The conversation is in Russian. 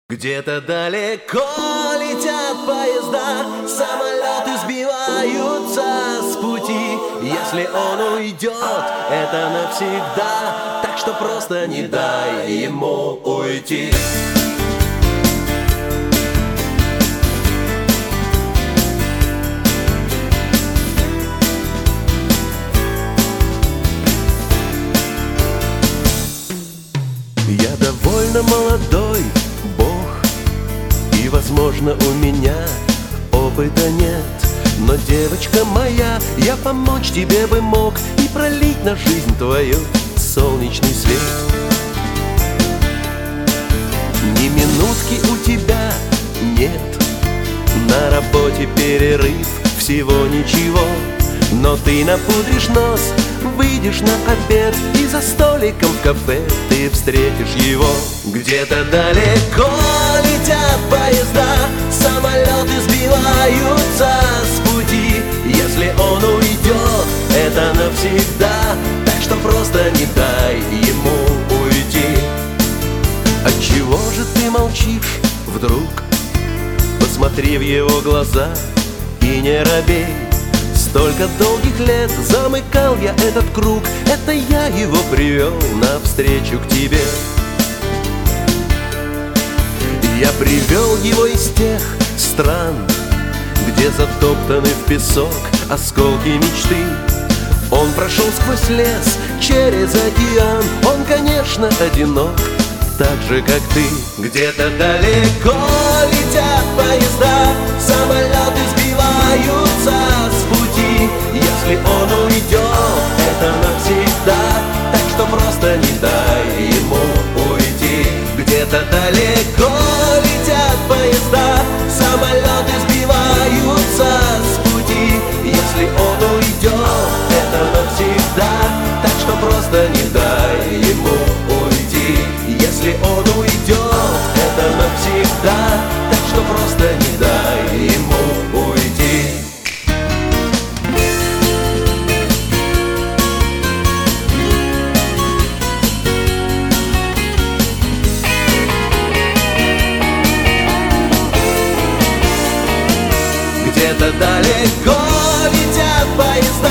Где-то далеко летят поезда, самолеты сбиваются с пути. Если он уйдет, это навсегда, так что просто не дай ему уйти. Я довольно молодой, и, возможно, у меня опыта нет. Но, девочка моя, я помочь тебе бы мог и пролить на жизнь твою солнечный свет. Ни минутки у тебя нет, на работе перерыв, всего ничего. Но ты напудришь нос, выйдешь на обед, и за столиком в кафе ты встретишь его. Где-то далеко летят поезда, самолеты сбиваются с пути. Если он уйдет, это навсегда, так что просто не дай ему уйти. Отчего же ты молчишь вдруг? Посмотри в его глаза и не робей. Столько долгих лет замыкал я этот круг, это я его привел навстречу к тебе. Я привел его из тех стран, где затоптаны в песок осколки мечты. Он прошел сквозь лес, через океан, он, конечно, одинок, так же, как ты. Где-то далеко летят поезда, самолеты сбиваются с пути. Если он уйдет, это навсегда, так что просто не дай ему уйти. Где-то далеко летят поезда, самолеты сбиваются с пути. Если он уйдет, это навсегда, так что просто не дай ему уйти. Если он уйдет, это навсегда, так что просто не дай ему уйти. Где-то далеко летят поезда,